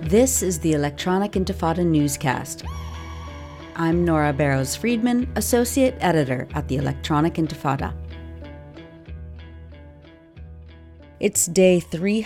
This is the Electronic Intifada newscast. I'm Nora Barrows-Friedman, Associate Editor at the Electronic Intifada. It's day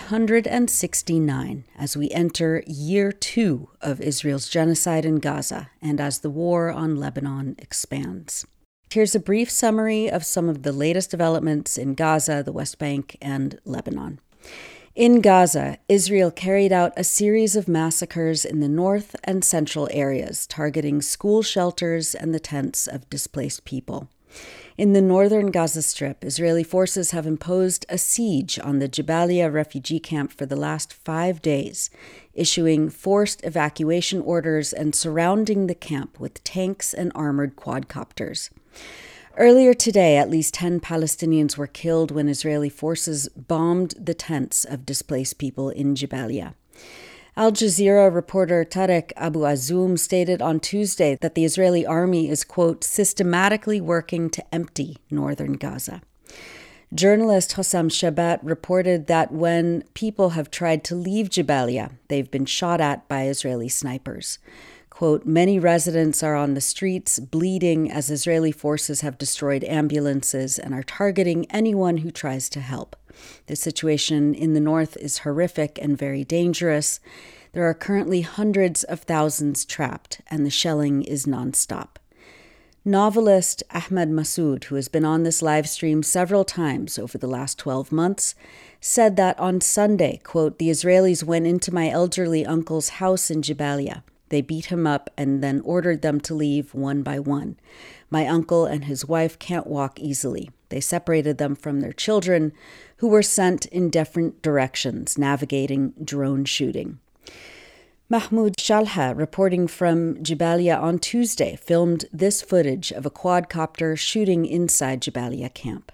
369 as we enter year 2 of Israel's genocide in Gaza and as the war on Lebanon expands. Here's a brief summary of some of the latest developments in Gaza, the West Bank, and Lebanon. In Gaza, Israel carried out a series of massacres in the north and central areas, targeting school shelters and the tents of displaced people. In the northern Gaza Strip, Israeli forces have imposed a siege on the Jabalia refugee camp for the last 5 days, issuing forced evacuation orders and surrounding the camp with tanks and armored quadcopters. Earlier today, at least 10 Palestinians were killed when Israeli forces bombed the tents of displaced people in Jabalia. Al Jazeera reporter Tarek Abu Azoum stated on Tuesday that the Israeli army is, quote, systematically working to empty northern Gaza. Journalist Hossam Shabat reported that when people have tried to leave Jabalia, they've been shot at by Israeli snipers. Quote, many residents are on the streets bleeding as Israeli forces have destroyed ambulances and are targeting anyone who tries to help. The situation in the north is horrific and very dangerous. There are currently hundreds of thousands trapped, and the shelling is nonstop. Novelist Ahmed Massoud, who has been on this live stream several times over the last 12 months, said that on Sunday, quote, the Israelis went into my elderly uncle's house in Jabalia. They beat him up and then ordered them to leave one by one. My uncle and his wife can't walk easily. They separated them from their children, who were sent in different directions, navigating drone shooting. Mahmoud Shalha, reporting from Jabalia on Tuesday, filmed this footage of a quadcopter shooting inside Jabalia camp.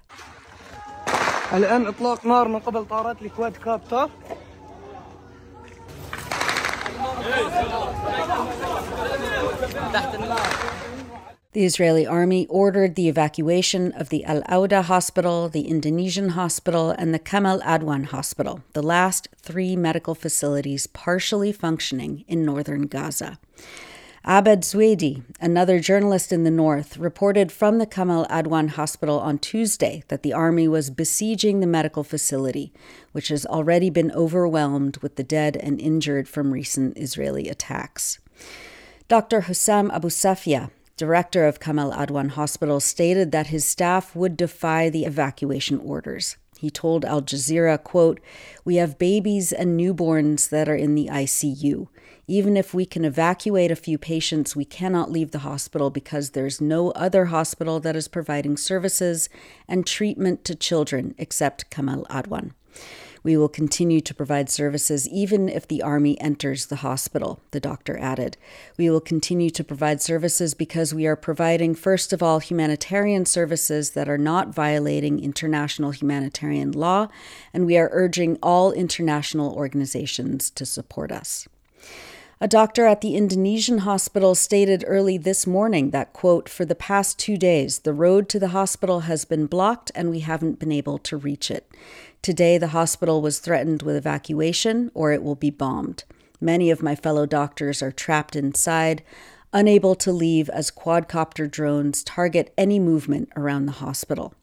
الآن إطلاق نار من قبل طائرات الكوادكوبتر. The Israeli army ordered the evacuation of the Al-Auda hospital, the Indonesian hospital, and the Kamal Adwan hospital, the last 3 medical facilities partially functioning in northern Gaza. Abed Zwedi, another journalist in the north, reported from the Kamal Adwan hospital on Tuesday that the army was besieging the medical facility, which has already been overwhelmed with the dead and injured from recent Israeli attacks. Dr. Hussam Abu Safia, director of Kamal Adwan Hospital, stated that his staff would defy the evacuation orders. He told Al Jazeera, quote, we have babies and newborns that are in the ICU. Even if we can evacuate a few patients, we cannot leave the hospital because there's no other hospital that is providing services and treatment to children except Kamal Adwan. We will continue to provide services even if the army enters the hospital, the doctor added. We will continue to provide services because we are providing, first of all, humanitarian services that are not violating international humanitarian law, and we are urging all international organizations to support us. A doctor at the Indonesian hospital stated early this morning that, quote, for the past 2 days, the road to the hospital has been blocked and we haven't been able to reach it. Today, the hospital was threatened with evacuation or it will be bombed. Many of my fellow doctors are trapped inside, unable to leave as quadcopter drones target any movement around the hospital.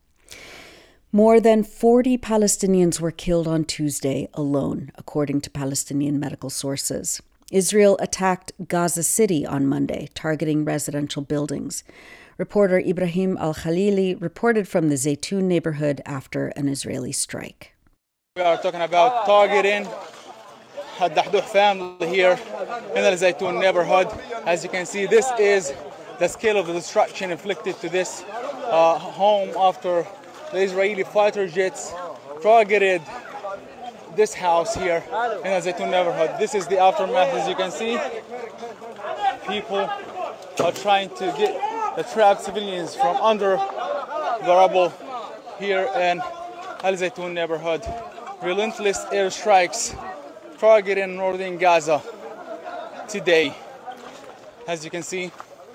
More than 40 Palestinians were killed on Tuesday alone, according to Palestinian medical sources. Israel attacked Gaza City on Monday, targeting residential buildings. Reporter Ibrahim Al-Khalili reported from the Zaytun neighborhood after an Israeli strike. We are talking about targeting Al-Dahdouh family here in the Zaytun neighborhood. As you can see, this is the scale of the destruction inflicted to this home after the Israeli fighter jets targeted this house here in the Zaytun neighborhood. This is the aftermath. As you can see, people are trying to get the trapped civilians from under the rubble here in Al Zaytun neighborhood. Relentless airstrikes targeting northern Gaza today, as you can see.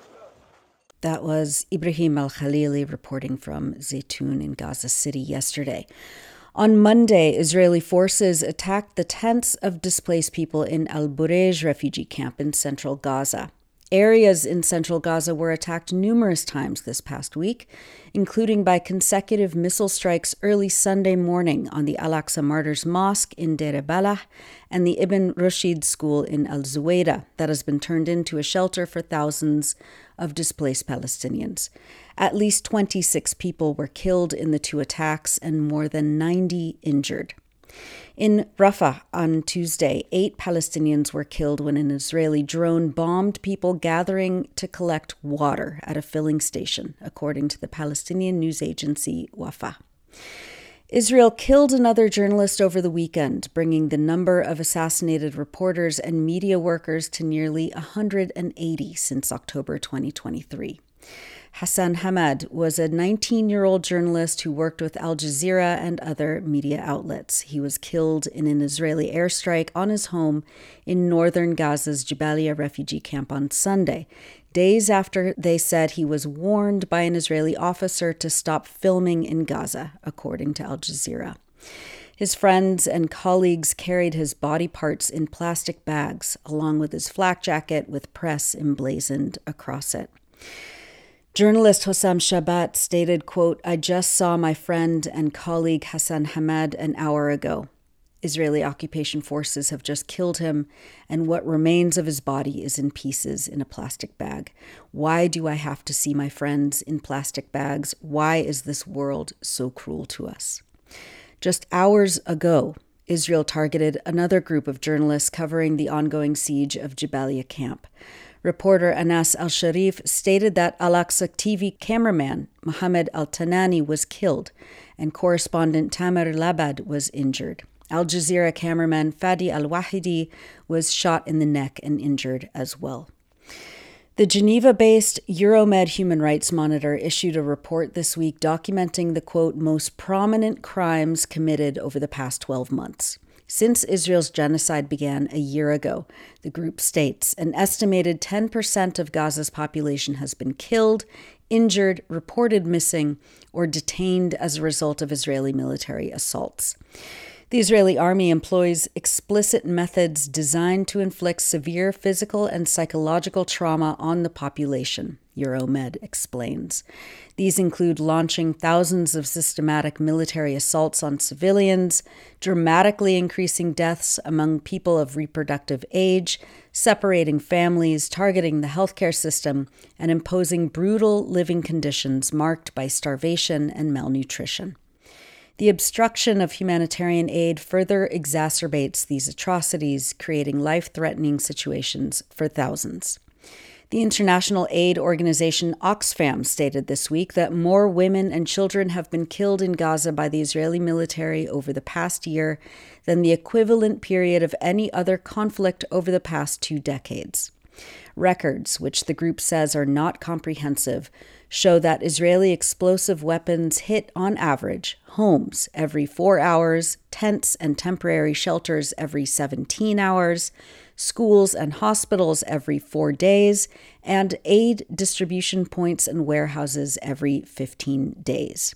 That was Ibrahim Al-Khalili reporting from Zaytun in Gaza City yesterday. On Monday, Israeli forces attacked the tents of displaced people in Al Burej refugee camp in central Gaza. Areas in central Gaza were attacked numerous times this past week, including by consecutive missile strikes early Sunday morning on the Al-Aqsa Martyrs Mosque in Deir Balah and the Ibn Rushd school in Al-Zuwayda that has been turned into a shelter for thousands of displaced Palestinians. At least 26 people were killed in the two attacks and more than 90 injured. In Rafah on Tuesday, 8 Palestinians were killed when an Israeli drone bombed people gathering to collect water at a filling station, according to the Palestinian news agency Wafa. Israel killed another journalist over the weekend, bringing the number of assassinated reporters and media workers to nearly 180 since October 2023. Hassan Hamad was a 19-year-old journalist who worked with Al Jazeera and other media outlets. He was killed in an Israeli airstrike on his home in northern Gaza's Jabalia refugee camp on Sunday, days after they said he was warned by an Israeli officer to stop filming in Gaza, according to Al Jazeera. His friends and colleagues carried his body parts in plastic bags, along with his flak jacket with press emblazoned across it. Journalist Hossam Shabat stated, quote, "I just saw my friend and colleague Hassan Hamad an hour ago. Israeli occupation forces have just killed him, and what remains of his body is in pieces in a plastic bag. Why do I have to see my friends in plastic bags? Why is this world so cruel to us?" Just hours ago, Israel targeted another group of journalists covering the ongoing siege of Jabalia camp. Reporter Anas Al-Sharif stated that Al-Aqsa TV cameraman Mohammed Al-Tanani was killed and correspondent Tamer Labad was injured. Al Jazeera cameraman Fadi Al-Wahidi was shot in the neck and injured as well. The Geneva-based Euromed Human Rights Monitor issued a report this week documenting the, quote, most prominent crimes committed over the past 12 months. Since Israel's genocide began a year ago, the group states an estimated 10% of Gaza's population has been killed, injured, reported missing, or detained as a result of Israeli military assaults. The Israeli army employs explicit methods designed to inflict severe physical and psychological trauma on the population, Euromed explains. These include launching thousands of systematic military assaults on civilians, dramatically increasing deaths among people of reproductive age, separating families, targeting the healthcare system, and imposing brutal living conditions marked by starvation and malnutrition. The obstruction of humanitarian aid further exacerbates these atrocities, creating life-threatening situations for thousands. The international aid organization Oxfam stated this week that more women and children have been killed in Gaza by the Israeli military over the past year than the equivalent period of any other conflict over the past 2 decades. Records, which the group says are not comprehensive, show that Israeli explosive weapons hit, on average, homes every 4 hours, tents and temporary shelters every 17 hours, schools and hospitals every 4 days, and aid distribution points and warehouses every 15 days.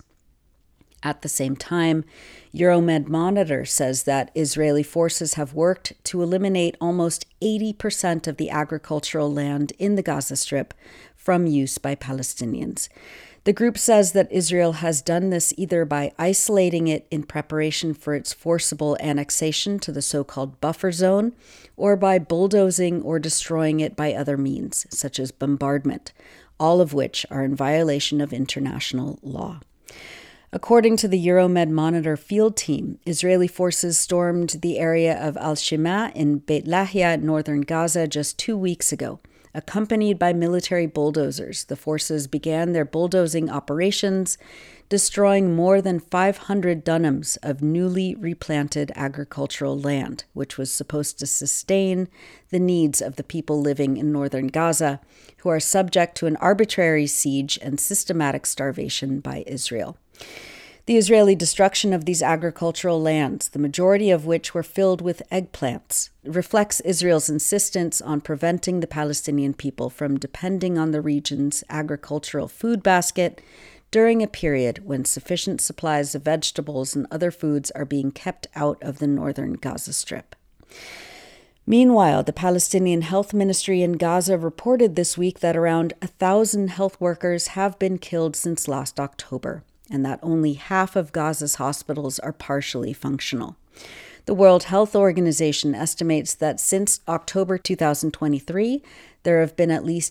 At the same time, Euromed Monitor says that Israeli forces have worked to eliminate almost 80% of the agricultural land in the Gaza Strip from use by Palestinians. The group says that Israel has done this either by isolating it in preparation for its forcible annexation to the so-called buffer zone, or by bulldozing or destroying it by other means, such as bombardment, all of which are in violation of international law. According to the Euromed Monitor field team, Israeli forces stormed the area of Al-Shima in Beit Lahia, northern Gaza, just 2 weeks ago. Accompanied by military bulldozers, the forces began their bulldozing operations, destroying more than 500 dunams of newly replanted agricultural land, which was supposed to sustain the needs of the people living in northern Gaza, who are subject to an arbitrary siege and systematic starvation by Israel. The Israeli destruction of these agricultural lands, the majority of which were filled with eggplants, reflects Israel's insistence on preventing the Palestinian people from depending on the region's agricultural food basket during a period when sufficient supplies of vegetables and other foods are being kept out of the northern Gaza Strip. Meanwhile, the Palestinian Health Ministry in Gaza reported this week that around 1,000 health workers have been killed since last October, and that only half of Gaza's hospitals are partially functional. The World Health Organization estimates that since October 2023, there have been at least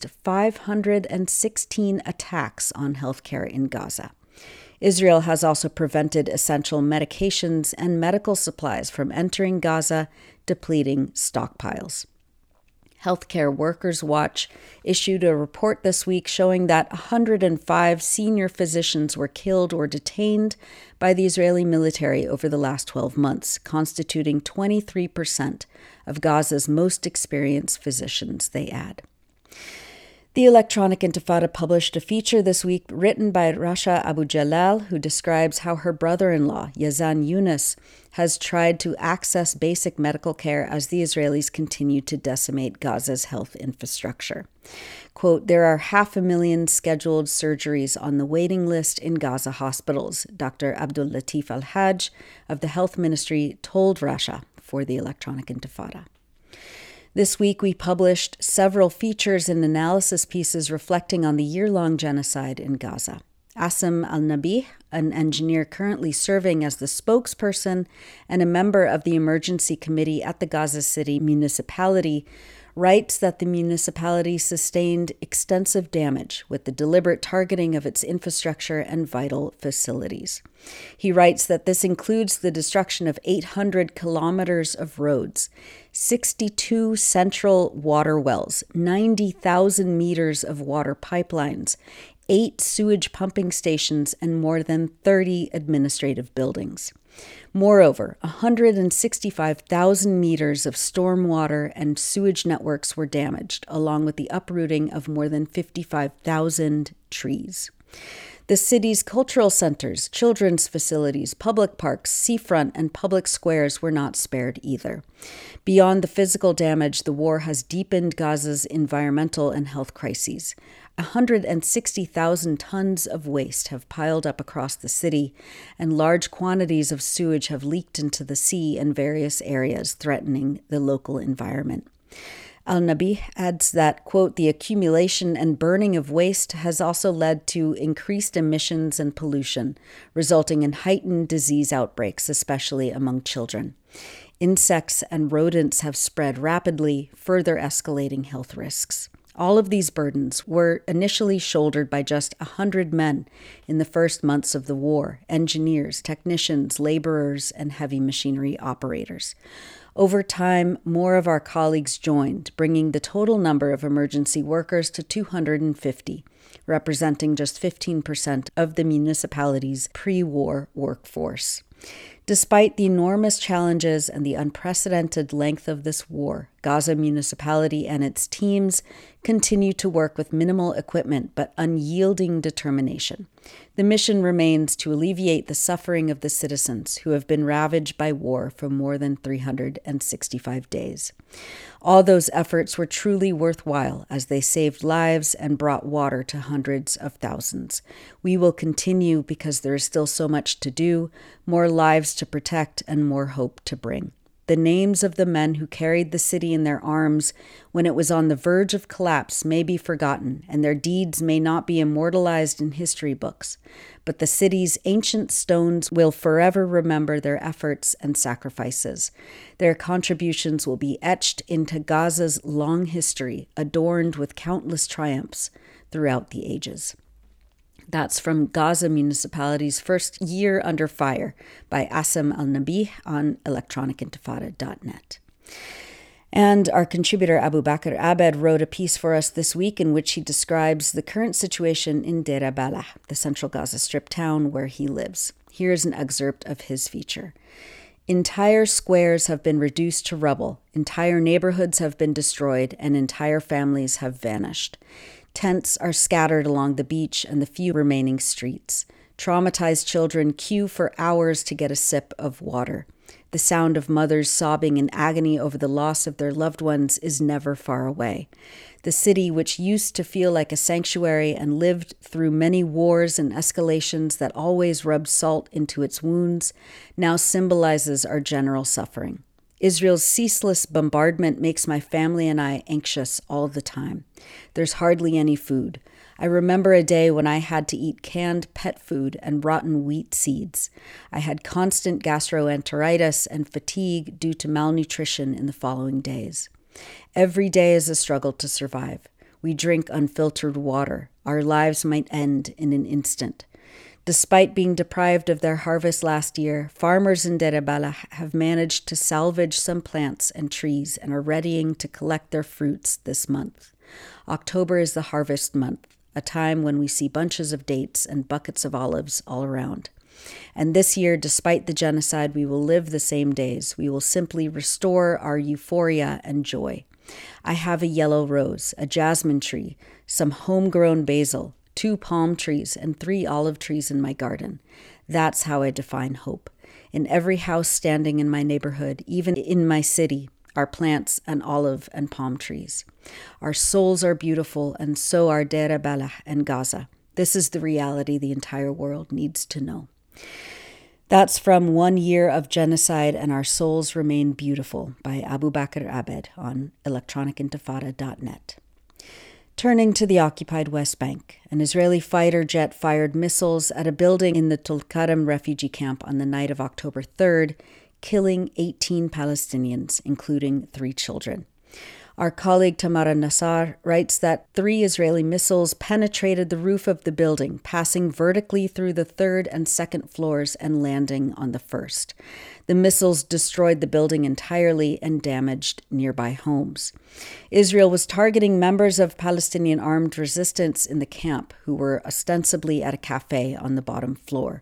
516 attacks on healthcare in Gaza. Israel has also prevented essential medications and medical supplies from entering Gaza, depleting stockpiles. Healthcare Workers Watch issued a report this week showing that 105 senior physicians were killed or detained by the Israeli military over the last 12 months, constituting 23% of Gaza's most experienced physicians, they add. The Electronic Intifada published a feature this week written by Rasha Abu Jalal, who describes how her brother-in-law, Yazan Yunus, has tried to access basic medical care as the Israelis continue to decimate Gaza's health infrastructure. Quote, "There are 500,000 scheduled surgeries on the waiting list in Gaza hospitals," Dr. Abdul Latif Al-Hajj of the Health Ministry told Rasha for the Electronic Intifada. This week, we published several features and analysis pieces reflecting on the year-long genocide in Gaza. Asim Al-Nabih, an engineer currently serving as the spokesperson and a member of the emergency committee at the Gaza City municipality, writes that the municipality sustained extensive damage with the deliberate targeting of its infrastructure and vital facilities. He writes that this includes the destruction of 800 kilometers of roads, 62 central water wells, 90,000 meters of water pipelines, 8 sewage pumping stations, and more than 30 administrative buildings. Moreover, 165,000 meters of stormwater and sewage networks were damaged, along with the uprooting of more than 55,000 trees. The city's cultural centers, children's facilities, public parks, seafront, and public squares were not spared either. Beyond the physical damage, the war has deepened Gaza's environmental and health crises. 160,000 tons of waste have piled up across the city, and large quantities of sewage have leaked into the sea in various areas, threatening the local environment. Al-Nabih adds that, quote, "The accumulation and burning of waste has also led to increased emissions and pollution, resulting in heightened disease outbreaks, especially among children. Insects and rodents have spread rapidly, further escalating health risks." All of these burdens were initially shouldered by just 100 men in the first months of the war: engineers, technicians, laborers, and heavy machinery operators. Over time, more of our colleagues joined, bringing the total number of emergency workers to 250, representing just 15% of the municipality's pre-war workforce. Despite the enormous challenges and the unprecedented length of this war, Gaza Municipality and its teams continue to work with minimal equipment but unyielding determination. The mission remains to alleviate the suffering of the citizens who have been ravaged by war for more than 365 days. All those efforts were truly worthwhile as they saved lives and brought water to hundreds of thousands. We will continue because there is still so much to do, more lives to protect, and more hope to bring. The names of the men who carried the city in their arms when it was on the verge of collapse may be forgotten, and their deeds may not be immortalized in history books, but the city's ancient stones will forever remember their efforts and sacrifices. Their contributions will be etched into Gaza's long history, adorned with countless triumphs throughout the ages. That's from Gaza Municipality's First Year Under Fire by Asim Al-Nabih on electronicintifada.net. And our contributor Abu Bakr Abed wrote a piece for us this week in which he describes the current situation in Deir Balah, the central Gaza Strip town where he lives. Here's an excerpt of his feature. Entire squares have been reduced to rubble, entire neighborhoods have been destroyed, and entire families have vanished. Tents are scattered along the beach and the few remaining streets. Traumatized children queue for hours to get a sip of water. The sound of mothers sobbing in agony over the loss of their loved ones is never far away. The city, which used to feel like a sanctuary and lived through many wars and escalations that always rubbed salt into its wounds, now symbolizes our general suffering. Israel's ceaseless bombardment makes my family and I anxious all the time. There's hardly any food. I remember a day when I had to eat canned pet food and rotten wheat seeds. I had constant gastroenteritis and fatigue due to malnutrition in the following days. Every day is a struggle to survive. We drink unfiltered water. Our lives might end in an instant. Despite being deprived of their harvest last year, farmers in Deir el-Balah have managed to salvage some plants and trees and are readying to collect their fruits this month. October is the harvest month, a time when we see bunches of dates and buckets of olives all around. And this year, despite the genocide, we will live the same days. We will simply restore our euphoria and joy. I have a yellow rose, a jasmine tree, some homegrown basil, 2 palm trees, and 3 olive trees in my garden. That's how I define hope. In every house standing in my neighborhood, even in my city, are plants and olive and palm trees. Our souls are beautiful, and so are Deir el-Balah and Gaza. This is the reality the entire world needs to know. That's from 1 Year of Genocide and Our Souls Remain Beautiful by Abu Bakr Abed on electronicintifada.net. Turning to the occupied West Bank, an Israeli fighter jet fired missiles at a building in the Tulkarem refugee camp on the night of October 3rd, killing 18 Palestinians, including 3 children. Our colleague Tamara Nassar writes that 3 Israeli missiles penetrated the roof of the building, passing vertically through the 3rd and 2nd floors and landing on the 1st. The missiles destroyed the building entirely and damaged nearby homes. Israel was targeting members of Palestinian armed resistance in the camp who were ostensibly at a cafe on the bottom floor.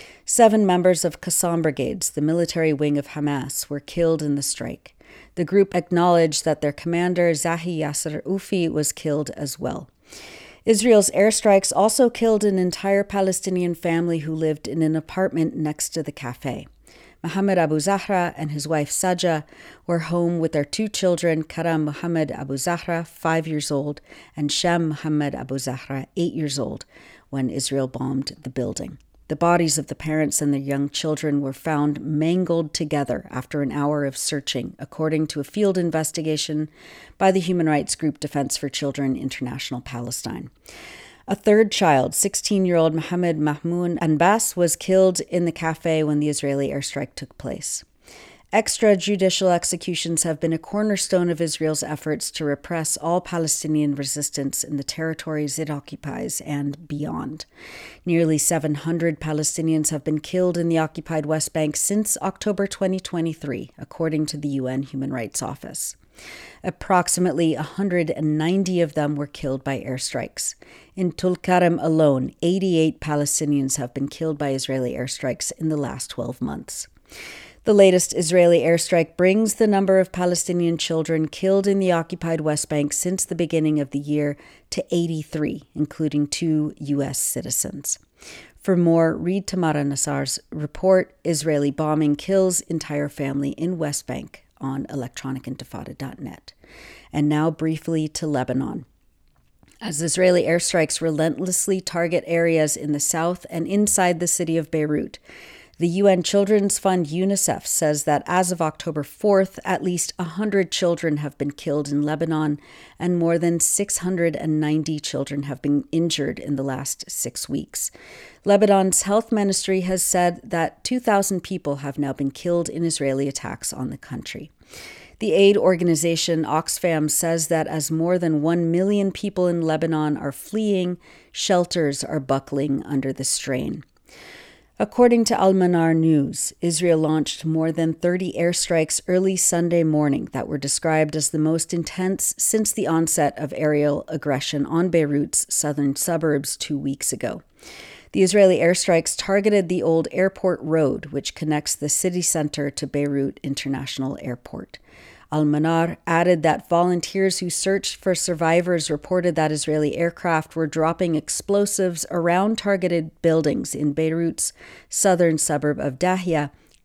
7 members of Qassam Brigades, the military wing of Hamas, were killed in the strike. The group acknowledged that their commander, Zahi Yasser Ufi, was killed as well. Israel's airstrikes also killed an entire Palestinian family who lived in an apartment next to the cafe. Mohammed Abu Zahra and his wife Sajah were home with their 2 children, Karam Mohammed Abu Zahra, 5 years old, and Sham Mohammed Abu Zahra, 8 years old, when Israel bombed the building. The bodies of the parents and their young children were found mangled together after an hour of searching, according to a field investigation by the human rights group Defense for Children International Palestine. A 3rd child, 16-year-old Mohammed Mahmoud Anbas, was killed in the cafe when the Israeli airstrike took place. Extrajudicial executions have been a cornerstone of Israel's efforts to repress all Palestinian resistance in the territories it occupies and beyond. Nearly 700 Palestinians have been killed in the occupied West Bank since October 2023, according to the UN Human Rights Office. Approximately 190 of them were killed by airstrikes. In Tulkarem alone, 88 Palestinians have been killed by Israeli airstrikes in the last 12 months. The latest Israeli airstrike brings the number of Palestinian children killed in the occupied West Bank since the beginning of the year to 83, including 2 U.S. citizens. For more, read Tamara Nassar's report, Israeli Bombing Kills Entire Family in West Bank, on electronicintifada.net. And now briefly to Lebanon. As Israeli airstrikes relentlessly target areas in the south and inside the city of Beirut, the UN Children's Fund UNICEF says that as of October 4th, at least 100 children have been killed in Lebanon and more than 690 children have been injured in the last 6 weeks. Lebanon's health ministry has said that 2,000 people have now been killed in Israeli attacks on the country. The aid organization Oxfam says that as more than 1 million people in Lebanon are fleeing, shelters are buckling under the strain. According to Al-Manar News, Israel launched more than 30 airstrikes early Sunday morning that were described as the most intense since the onset of aerial aggression on Beirut's southern suburbs 2 weeks ago. The Israeli airstrikes targeted the old airport road, which connects the city center to Beirut International Airport. Al-Manar added that volunteers who searched for survivors reported that Israeli aircraft were dropping explosives around targeted buildings in Beirut's southern suburb of Dahia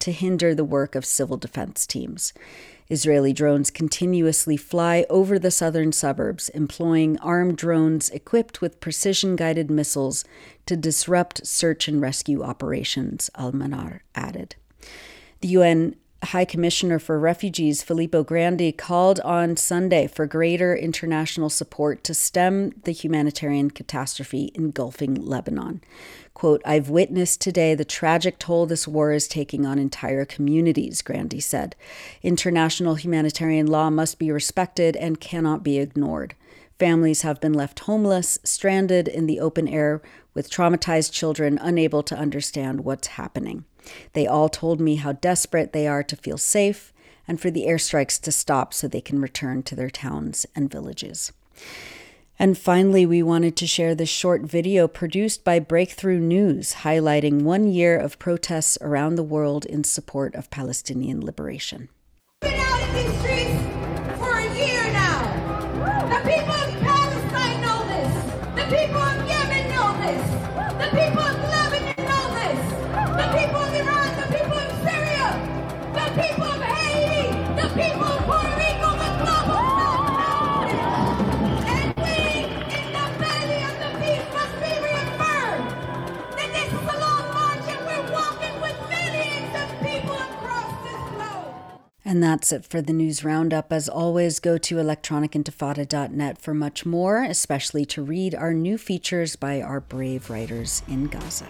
to hinder the work of civil defense teams. Israeli drones continuously fly over the southern suburbs, employing armed drones equipped with precision-guided missiles to disrupt search and rescue operations, Al-Manar added. The UN High Commissioner for Refugees, Filippo Grandi, called on Sunday for greater international support to stem the humanitarian catastrophe engulfing Lebanon. Quote, "I've witnessed today the tragic toll this war is taking on entire communities," Grandi said. "International humanitarian law must be respected and cannot be ignored. Families have been left homeless, stranded in the open air, with traumatized children unable to understand what's happening. They all told me how desperate they are to feel safe and for the airstrikes to stop so they can return to their towns and villages." And finally, we wanted to share this short video produced by Breakthrough News, highlighting 1 year of protests around the world in support of Palestinian liberation. We've been out in these streets for a year now. The people of Palestine know this. The people of Yemen know this. The people of Lebanon know this. The people of Iran, the people of Syria, the people of Haiti, the people of Puerto Rico, the global South know this. And we, in the belly of the beast, must be reaffirmed that this is a long march and we're walking with millions of people across this globe. And that's it for the news roundup. As always, go to electronicintifada.net for much more, especially to read our new features by our brave writers in Gaza.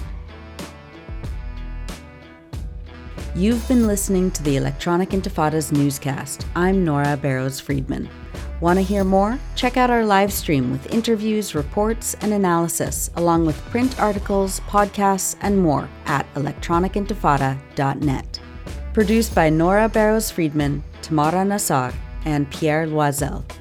You've been listening to the Electronic Intifada's newscast. I'm Nora Barrows-Friedman. Want to hear more? Check out our live stream with interviews, reports, and analysis, along with print articles, podcasts, and more at electronicintifada.net. Produced by Nora Barrows-Friedman, Tamara Nassar, and Pierre Loisel.